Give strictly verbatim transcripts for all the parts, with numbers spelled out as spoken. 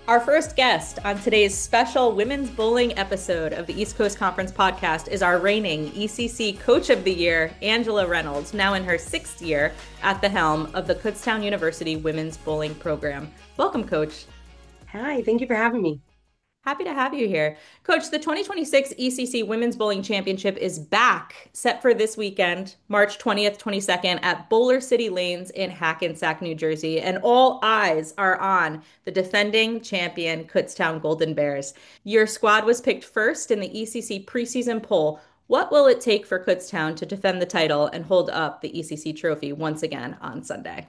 Our first guest on today's special women's bowling episode of the East Coast Conference podcast is our reigning E C C Coach of the Year, Angela Reynolds, now in her sixth year at the helm of the Kutztown University Women's Bowling Program. Welcome, Coach. Hi, thank you for having me. Happy to have you here. Coach, the twenty twenty-six E C C Women's Bowling Championship is back, set for this weekend, March twentieth, twenty-second, at Bowler City Lanes in Hackensack, New Jersey. And all eyes are on the defending champion Kutztown Golden Bears. Your squad was picked first in the E C C preseason poll. What will it take for Kutztown to defend the title and hold up the E C C trophy once again on Sunday?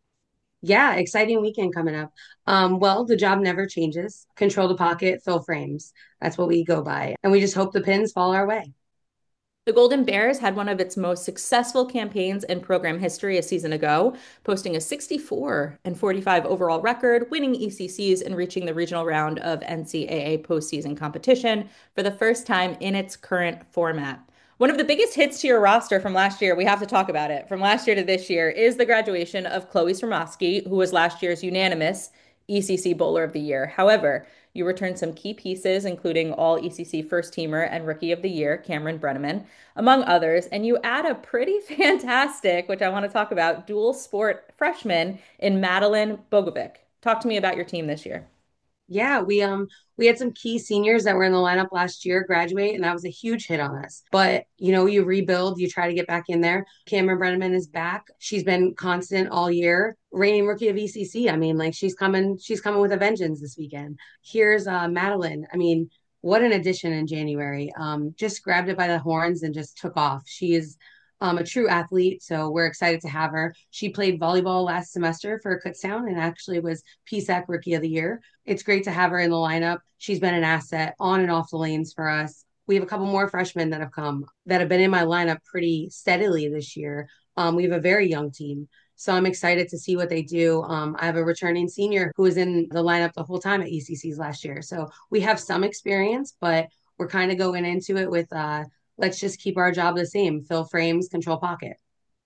Yeah, exciting weekend coming up. Um, well, the job never changes. Control the pocket, fill frames. That's what we go by. And we just hope the pins fall our way. The Golden Bears had one of its most successful campaigns in program history a season ago, posting a sixty-four and forty-five overall record, winning E C Cs and reaching the regional round of N C double A postseason competition for the first time in its current format. One of the biggest hits to your roster from last year, we have to talk about it, from last year to this year, is the graduation of Chloe Sremosky, who was last year's unanimous E C C Bowler of the Year. However, you returned some key pieces, including all E C C first teamer and rookie of the year, Cameron Brenneman, among others. And you add a pretty fantastic, which I want to talk about, dual sport freshman in Madeline Bogovic. Talk to me about your team this year. Yeah, we um we had some key seniors that were in the lineup last year graduate, and that was a huge hit on us. But you know, you rebuild, you try to get back in there. Cameron Brenneman is back. She's been constant all year. Reigning rookie of E C C. I mean, like she's coming, she's coming with a vengeance this weekend. Here's uh Madeline. I mean, what an addition in January. Um, just grabbed it by the horns and just took off. She is um, a true athlete, so we're excited to have her. She played volleyball last semester for Kutztown and actually was P S A C Rookie of the Year. It's great to have her in the lineup. She's been an asset on and off the lanes for us. We have a couple more freshmen that have come that have been in my lineup pretty steadily this year. Um, we have a very young team. So I'm excited to see what they do. Um, I have a returning senior who was in the lineup the whole time at E C Cs last year. So we have some experience, but we're kind of going into it with uh, let's just keep our job the same, fill frames, control pocket.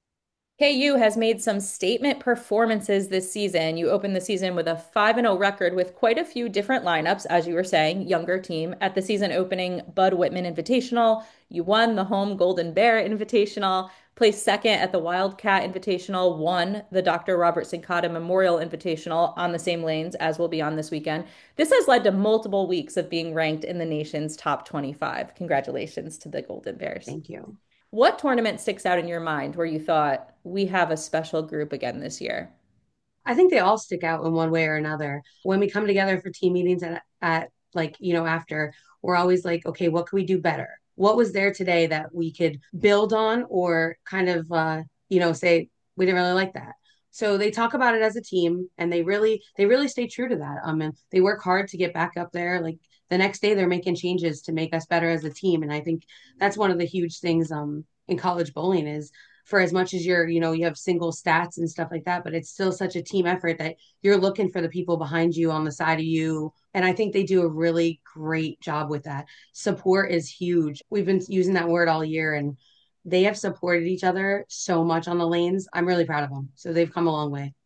K U has made some statement performances this season. You opened the season with a five and oh record with quite a few different lineups, as you were saying, younger team. At the season opening Bud Whitman Invitational, you won the home Golden Bear Invitational, placed second at the Wildcat Invitational, won the Doctor Robert Sincata Memorial Invitational on the same lanes as will be on this weekend. This has led to multiple weeks of being ranked in the nation's top twenty-five. Congratulations to the Golden Bears. Thank you. What tournament sticks out in your mind where you thought we have a special group again this year? I think they all stick out in one way or another. When we come together for team meetings at, at like, you know, after, we're always like, okay, what can we do better? What was there today that we could build on or kind of, uh, you know, say, we didn't really like that. So they talk about it as a team and they really, they really stay true to that. Um, and they work hard to get back up there. Like the next day they're making changes to make us better as a team. And I think that's one of the huge things, um, in college bowling is for as much as you're, you know, you have single stats and stuff like that, but it's still such a team effort that you're looking for the people behind you on the side of you. And I think they do a really great job with that. Support is huge. We've been using that word all year and they have supported each other so much on the lanes. I'm really proud of them. So they've come a long way.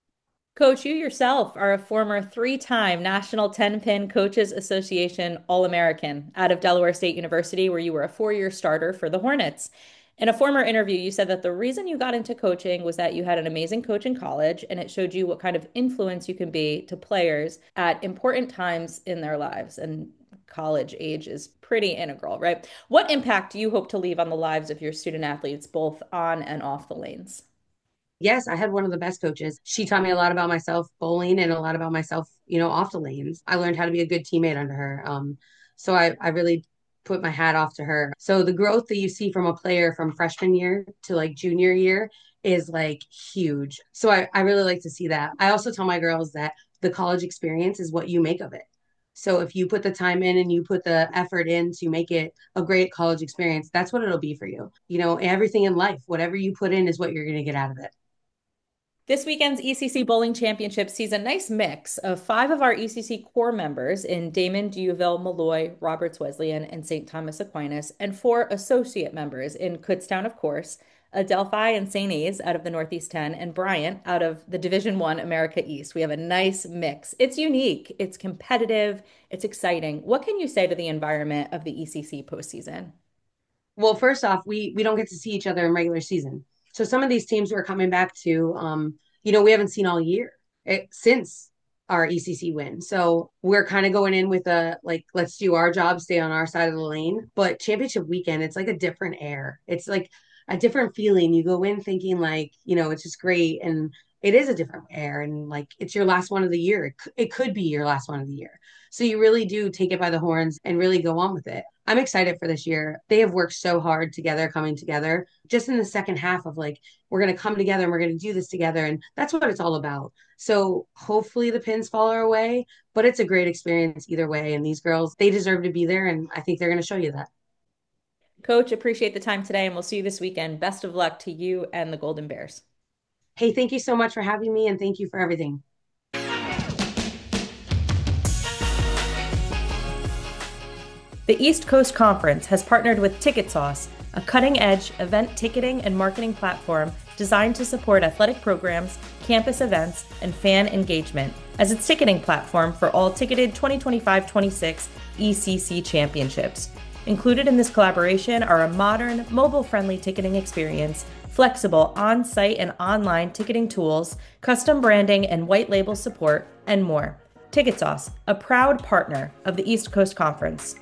Coach, you yourself are a former three-time National ten-Pin Coaches Association All-American out of Delaware State University, where you were a four-year starter for the Hornets. In a former interview, you said that the reason you got into coaching was that you had an amazing coach in college, and it showed you what kind of influence you can be to players at important times in their lives. And college age is pretty integral, right? What impact do you hope to leave on the lives of your student athletes, both on and off the lanes? Yes, I had one of the best coaches. She taught me a lot about myself bowling and a lot about myself, you know, off the lanes. I learned how to be a good teammate under her. Um, so I, I really put my hat off to her. So the growth that you see from a player from freshman year to like junior year is like huge. So I, I really like to see that. I also tell my girls that the college experience is what you make of it. So if you put the time in and you put the effort in to make it a great college experience, that's what it'll be for you. You know, everything in life, whatever you put in is what you're going to get out of it. This weekend's E C C Bowling Championship sees a nice mix of five of our E C C core members in Damon, Duville, Malloy, Roberts Wesleyan, and Saint Thomas Aquinas, and four associate members in Kutztown, of course, Adelphi and Saint A's out of the Northeast ten, and Bryant out of the Division One America East. We have a nice mix. It's unique, it's competitive, it's exciting. What can you say to the environment of the E C C postseason? Well, first off, we we don't get to see each other in regular season. So some of these teams who are coming back to, um, you know, we haven't seen all year it, since our E C C win. So we're kind of going in with a like, let's do our job, stay on our side of the lane. But championship weekend, it's like a different air. It's like a different feeling. You go in thinking like, you know, it's just great, and it is a different air, and like it's your last one of the year. It, c- it could be your last one of the year. So you really do take it by the horns and really go on with it. I'm excited for this year. They have worked so hard together, coming together just in the second half of like, we're going to come together and we're going to do this together. And that's what it's all about. So hopefully the pins fall our way, but it's a great experience either way. And these girls, they deserve to be there. And I think they're going to show you that. Coach, appreciate the time today, and we'll see you this weekend. Best of luck to you and the Golden Bears. Hey, thank you so much for having me and thank you for everything. The East Coast Conference has partnered with TicketSauce, a cutting-edge event ticketing and marketing platform designed to support athletic programs, campus events, and fan engagement as its ticketing platform for all ticketed twenty twenty-five twenty-six E C C championships. Included in this collaboration are a modern, mobile-friendly ticketing experience, flexible on-site and online ticketing tools, custom branding and white label support, and more. TicketSauce, a proud partner of the East Coast Conference.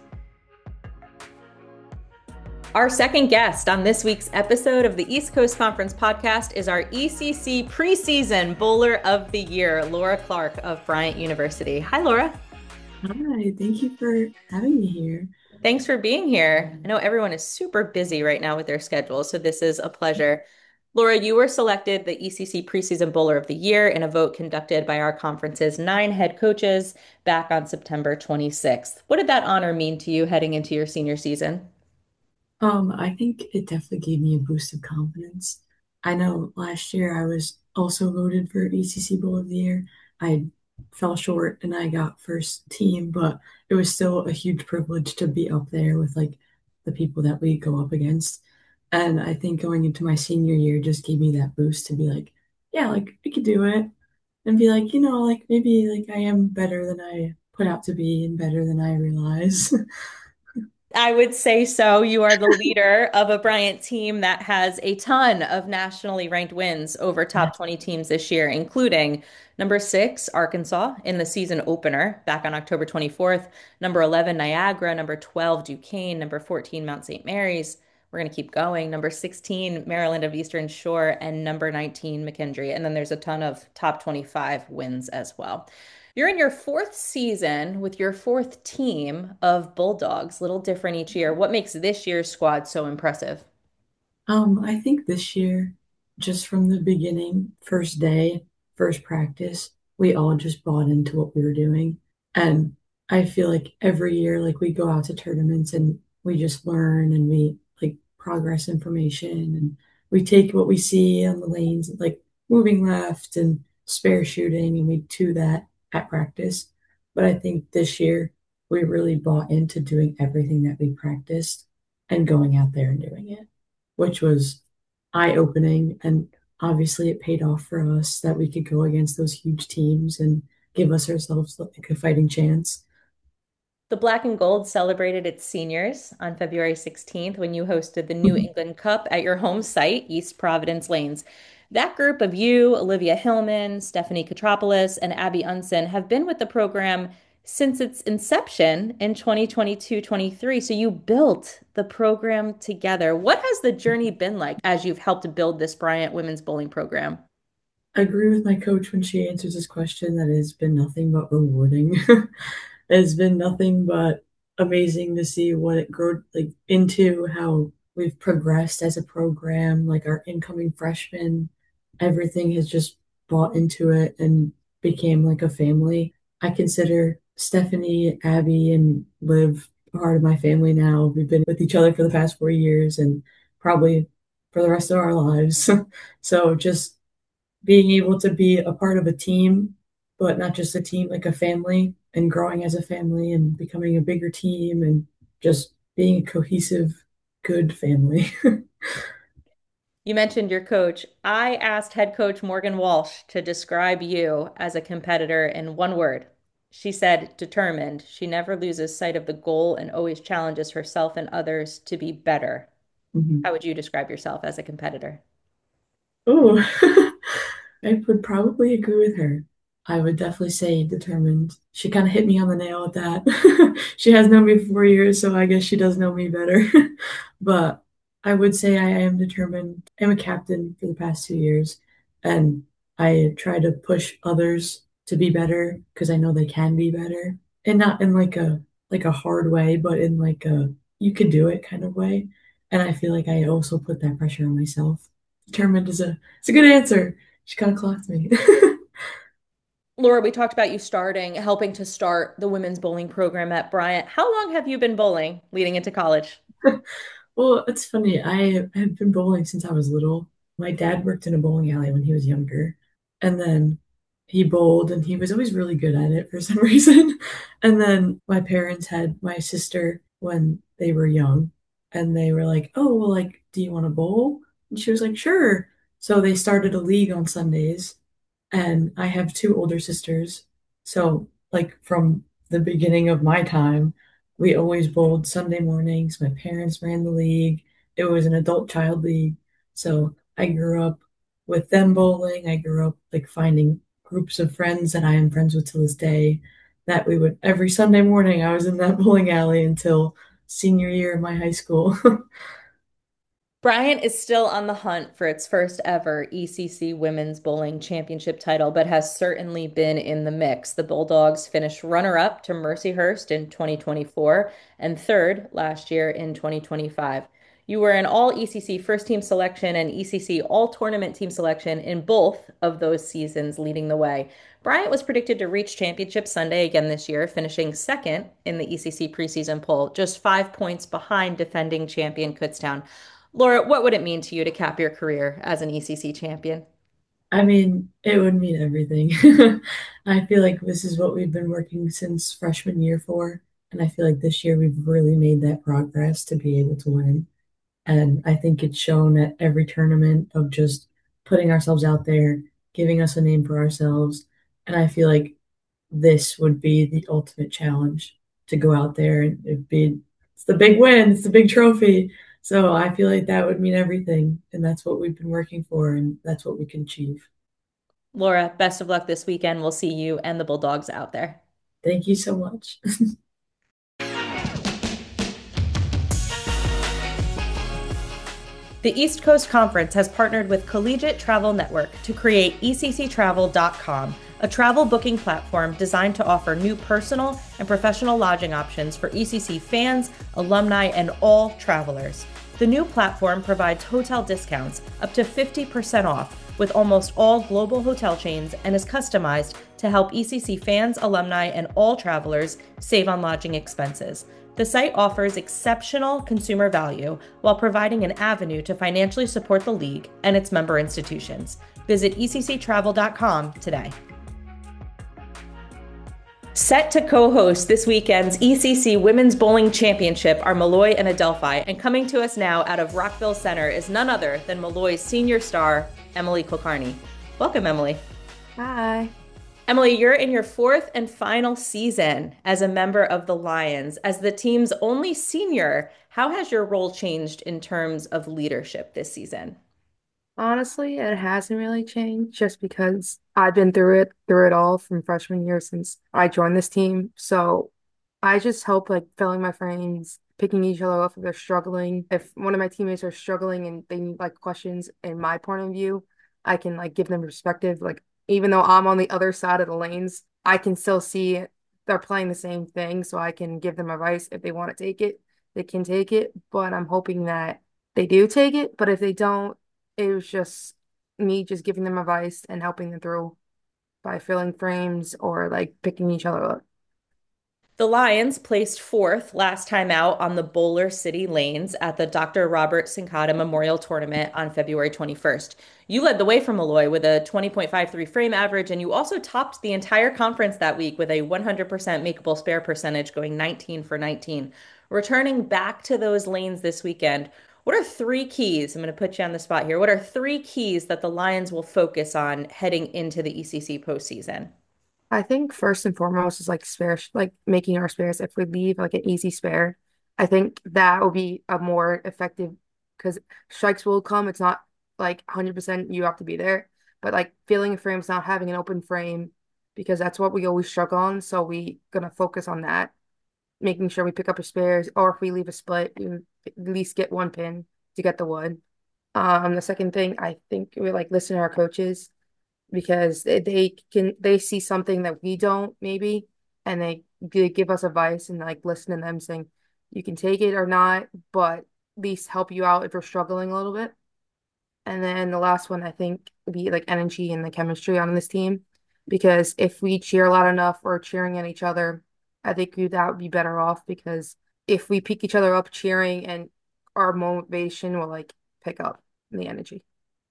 Our second guest on this week's episode of the East Coast Conference podcast is our E C C preseason bowler of the year, Laura Clark of Bryant University. Hi, Laura. Hi, thank you for having me here. Thanks for being here. I know everyone is super busy right now with their schedules, so this is a pleasure. Laura, you were selected the E C C preseason bowler of the year in a vote conducted by our conference's nine head coaches back on September twenty-sixth. What did that honor mean to you heading into your senior season? Um, I think it definitely gave me a boost of confidence. I know last year I was also voted for E C C Bowl of the Year. I fell short and I got first team, but it was still a huge privilege to be up there with like the people that we go up against. And I think going into my senior year just gave me that boost to be like, yeah, like we could do it. And be like, you know, like maybe like I am better than I put out to be and better than I realize. I would say so. You are the leader of a Bryant team that has a ton of nationally ranked wins over top twenty teams this year, including number six, Arkansas in the season opener back on October twenty-fourth, number eleven, Niagara, number twelve, Duquesne, number fourteen, Mount Saint Mary's. We're going to keep going. Number sixteen, Maryland of Eastern Shore, and number nineteen, McKendree. And then there's a ton of top twenty-five wins as well. You're in your fourth season with your fourth team of Bulldogs, little different each year. What makes this year's squad so impressive? Um, I think this year, just from the beginning, first day, first practice, we all just bought into what we were doing. And I feel like every year, like we go out to tournaments and we just learn and we like progress information and we take what we see on the lanes, like moving left and spare shooting, and we do that at practice. But I think this year we really bought into doing everything that we practiced and going out there and doing it, which was eye-opening. And obviously, it paid off for us that we could go against those huge teams and give us ourselves like a fighting chance. The Black and Gold celebrated its seniors on February sixteenth when you hosted the New England Cup at your home site, East Providence Lanes. That group of you, Olivia Hillman, Stephanie Katropoulos, and Abby Unson, have been with the program since its inception in twenty twenty-two twenty-three. So you built the program together. What has the journey been like as you've helped build this Bryant women's bowling program? I agree with my coach when she answers this question that it has been nothing but rewarding. It's been nothing but amazing to see what it grew like into, how we've progressed as a program, like our incoming freshmen, everything has just bought into it and became like a family. I consider Stephanie, Abby, and Liv part of my family now. We've been with each other for the past four years and probably for the rest of our lives. So just being able to be a part of a team, but not just a team, like a family, and growing as a family and becoming a bigger team and just being a cohesive, good family. You mentioned your coach. I asked head coach Morgan Walsh to describe you as a competitor in one word. She said, determined. She never loses sight of the goal and always challenges herself and others to be better. Mhm. How would you describe yourself as a competitor? Oh, I would probably agree with her. I would definitely say determined. She kind of hit me on the nail with that. She has known me for four years, so I guess she does know me better. But I would say I am determined. I'm a captain for the past two years, and I try to push others to be better because I know they can be better, and not in like a like a hard way, but in like a you can do it kind of way. And I feel like I also put that pressure on myself. Determined is a it's a good answer. She kind of clocked me. Laura, we talked about you starting, helping to start the women's bowling program at Bryant. How long have you been bowling leading into college? Well, it's funny. I have been bowling since I was little. My dad worked in a bowling alley when he was younger, and then he bowled, and he was always really good at it for some reason. And then my parents had my sister when they were young, and they were like, "Oh, well, like, do you want to bowl?" And she was like, "Sure." So they started a league on Sundays, and I have two older sisters. So, like, from the beginning of my time, we always bowled Sunday mornings. My parents ran the league. It was an adult child league. So, I grew up with them bowling. I grew up like finding groups of friends that I am friends with to this day that we would every Sunday morning I was in that bowling alley until senior year of my high school. Bryant is still on the hunt for its first ever E C C Women's Bowling Championship title, but has certainly been in the mix. The Bulldogs finished runner-up to Mercyhurst in twenty twenty-four and third last year in twenty twenty-five. You were an all E C C first team selection and E C C all tournament team selection in both of those seasons, leading the way. Bryant was predicted to reach Championship Sunday again this year, finishing second in the E C C preseason poll, just five points behind defending champion Kutztown. Laura, what would it mean to you to cap your career as an E C C champion? I mean, it would mean everything. I feel like this is what we've been working since freshman year for, and I feel like this year we've really made that progress to be able to win. And I think it's shown at every tournament of just putting ourselves out there, giving us a name for ourselves. And I feel like this would be the ultimate challenge to go out there and it'd be it's the big win, it's the big trophy. So I feel like that would mean everything. And that's what we've been working for, and that's what we can achieve. Laura, best of luck this weekend. We'll see you and the Bulldogs out there. Thank you so much. The East Coast Conference has partnered with Collegiate Travel Network to create E C C travel dot com, a travel booking platform designed to offer new personal and professional lodging options for E C C fans, alumni, and all travelers. The new platform provides hotel discounts up to fifty percent off with almost all global hotel chains and is customized to help E C C fans, alumni, and all travelers save on lodging expenses. The site offers exceptional consumer value while providing an avenue to financially support the league and its member institutions. Visit E C C travel dot com today. Set to co-host this weekend's E C C Women's Bowling Championship are Malloy and Adelphi, and coming to us now out of Rockville Center is none other than Malloy's senior star, Emily Kulkarni. Welcome, Emily. Hi. Emily, you're in your fourth and final season as a member of the Lions. As the team's only senior, how has your role changed in terms of leadership this season? Honestly, it hasn't really changed just because I've been through it, through it all from freshman year since I joined this team. So I just help like filling my frames, picking each other up if they're struggling. If one of my teammates are struggling and they need like questions in my point of view, I can like give them perspective. Like even though I'm on the other side of the lanes, I can still see they're playing the same thing, so I can give them advice if they want to take it, they can take it. But I'm hoping that they do take it. But if they don't, it was just me just giving them advice and helping them through by filling frames or like picking each other up. The Lions placed fourth last time out on the Bowler City Lanes at the Doctor Robert Sincata Memorial Tournament on February twenty-first. You led the way from Malloy with a twenty point five three frame average, and you also topped the entire conference that week with a one hundred percent makeable spare percentage, going nineteen for nineteen. Returning back to those lanes this weekend, What are three keys? I'm going to put you on the spot here. What are three keys that the Lions will focus on heading into the E C C postseason? I think first and foremost is like spare, like making our spares. If we leave like an easy spare, I think that will be a more effective because strikes will come. It's not like one hundred percent you have to be there, but like filling frames, not having an open frame, because that's what we always struggle on. So we gonna focus on that, making sure we pick up our spares, or if we leave a split, we at least get one pin to get the wood. Um, the second thing, I think we like listen to our coaches because they, they can they see something that we don't maybe, and they, they give us advice and like listen to them saying you can take it or not, but at least help you out if you're struggling a little bit. And then the last one I think would be like energy and the chemistry on this team, because if we cheer a lot enough or cheering at each other, I think we, that would be better off because if we pick each other up cheering and our motivation will like pick up the energy.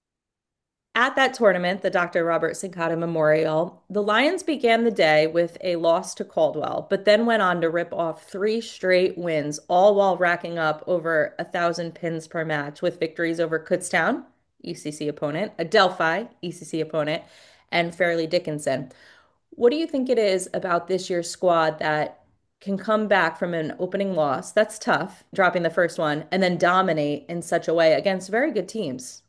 At that tournament, the Doctor Robert Sincata Memorial, the Lions began the day with a loss to Caldwell, but then went on to rip off three straight wins, all while racking up over a thousand pins per match with victories over Kutztown, E C C opponent, Adelphi, E C C opponent, and Fairleigh Dickinson. What do you think it is about this year's squad that can come back from an opening loss? That's tough, dropping the first one, and then dominate in such a way against very good teams.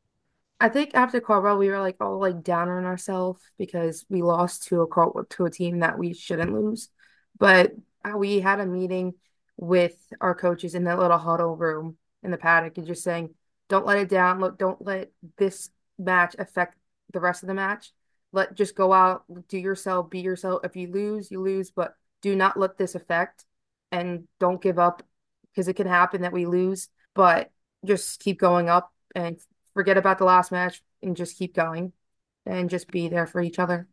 I think after Caldwell, we were like all like down on ourselves because we lost to a Cal- to a team that we shouldn't lose. But uh, we had a meeting with our coaches in that little huddle room in the paddock and just saying, don't let it down. Look, don't let this match affect the rest of the match. Let just go out, do yourself, be yourself. If you lose, you lose, but do not let this affect and don't give up because it can happen that we lose, but just keep going up and forget about the last match and just keep going and just be there for each other.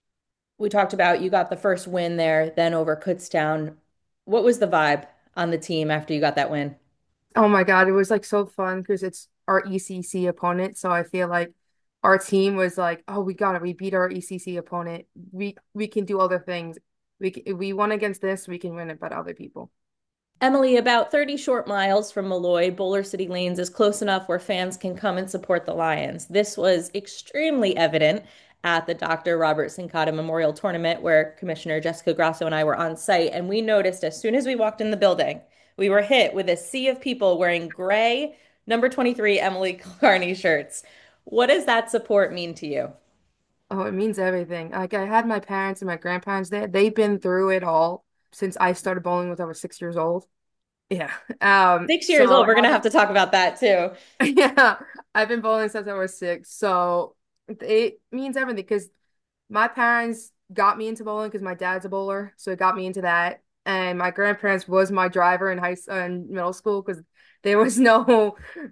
We talked about you got the first win there, then over Kutztown. What was the vibe on the team after you got that win? Oh my God, it was like so fun because it's our E C C opponent. So I feel like our team was like, oh, we got it. We beat our E C C opponent. We we can do other things. We c- we won against this, we can win it, but other people. Emily, about thirty short miles from Malloy, Boulder City Lanes is close enough where fans can come and support the Lions. This was extremely evident at the Doctor Robert Sincata Memorial Tournament, where Commissioner Jessica Grasso and I were on site. And we noticed as soon as we walked in the building, we were hit with a sea of people wearing gray number twenty-three Emily Carney shirts. What does that support mean to you? Oh, it means everything. Like I had my parents and my grandparents there. They've been through it all since I started bowling when I was six years old. Yeah. Um, Six years so old, we're gonna have having to talk about that too. yeah, I've been bowling since I was six. So it means everything because my parents got me into bowling because my dad's a bowler, so it got me into that. And my grandparents was my driver in high s- in middle school because there was no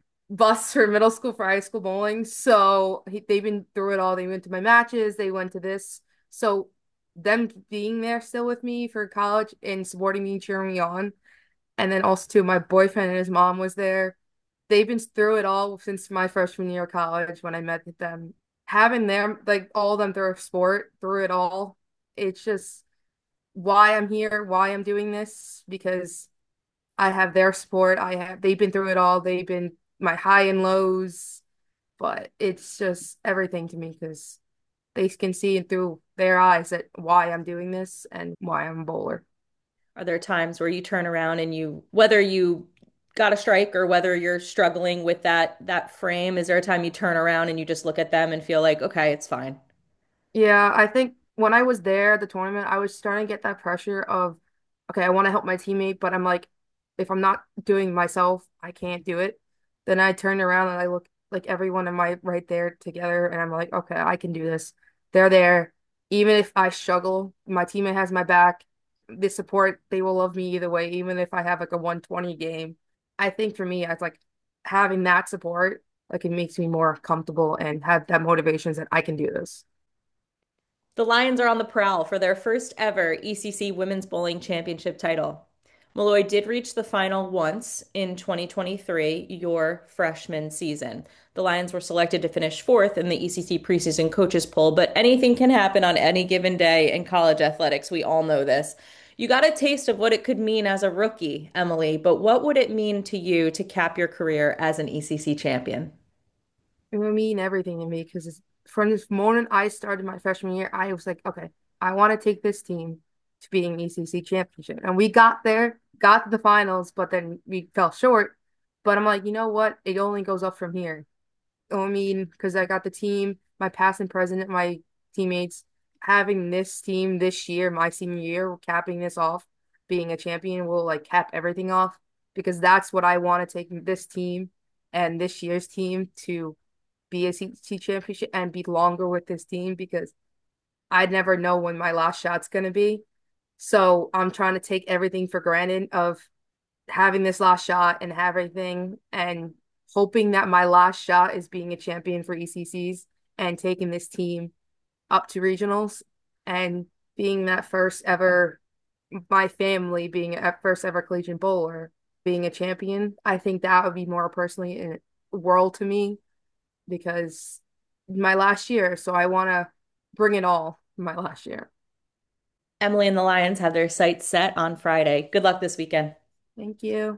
bus for middle school for high school bowling. So he, they've been through it all. They went to my matches, they went to this. So them being there still with me for college and supporting me, cheering me on, and then also too, my boyfriend and his mom was there. They've been through it all since my freshman year of college when I met with them. Having them, like all of them through sport, through it all, it's just why I'm here, why I'm doing this, because I have their support. I have they've been through it all. They've been my high and lows, but it's just everything to me because they can see it through their eyes that why I'm doing this and why I'm a bowler. Are there times where you turn around and you, whether you got a strike or whether you're struggling with that that frame, is there a time you turn around and you just look at them and feel like, okay, it's fine? Yeah, I think when I was there at the tournament, I was starting to get that pressure of, okay, I want to help my teammate, but I'm like, if I'm not doing myself, I can't do it. Then I turn around and I look like everyone in my right there together, and I'm like, okay, I can do this. They're there. Even if I struggle, my teammate has my back. The support, they will love me either way, even if I have like a one twenty game. I think for me, it's like having that support, like it makes me more comfortable and have that motivations that I can do this. The Lions are on the prowl for their first ever E C C Women's Bowling Championship title. Malloy did reach the final once in twenty twenty-three, your freshman season. The Lions were selected to finish fourth in the E C C preseason coaches poll, but anything can happen on any given day in college athletics. We all know this. You got a taste of what it could mean as a rookie, Emily, but what would it mean to you to cap your career as an E C C champion? It would mean everything to me because from this moment I started my freshman year, I was like, okay, I want to take this team to being E C C championship. And we got there, got to the finals, but then we fell short. But I'm like, you know what? It only goes up from here. I mean, because I got the team, my past and present, my teammates having this team this year, my senior year, capping this off, being a champion will like cap everything off because that's what I want to take this team and this year's team to be a C C championship and be longer with this team because I'd never know when my last shot's gonna be. So I'm trying to take everything for granted of having this last shot and have everything and hoping that my last shot is being a champion for E C Cs and taking this team up to regionals and being that first ever, my family being a first ever collegiate bowler, being a champion. I think that would be more personally a world to me because my last year, so I want to bring it all my last year. Emily and the Lions have their sights set on Friday. Good luck this weekend. Thank you.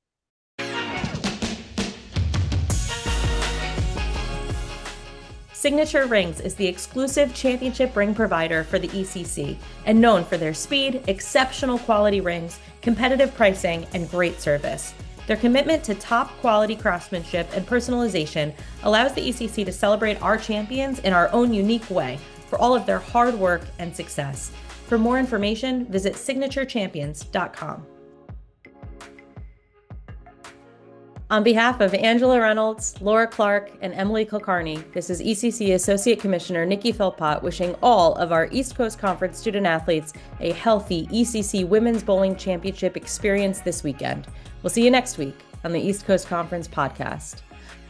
Signature Rings is the exclusive championship ring provider for the E C C and known for their speed, exceptional quality rings, competitive pricing, and great service. Their commitment to top quality craftsmanship and personalization allows the E C C to celebrate our champions in our own unique way for all of their hard work and success. For more information, visit signature champions dot com. On behalf of Angela Reynolds, Laura Clark, and Emily Kilcarney, this is E C C Associate Commissioner Nikki Philpott wishing all of our East Coast Conference student athletes a healthy E C C Women's Bowling Championship experience this weekend. We'll see you next week on the East Coast Conference podcast.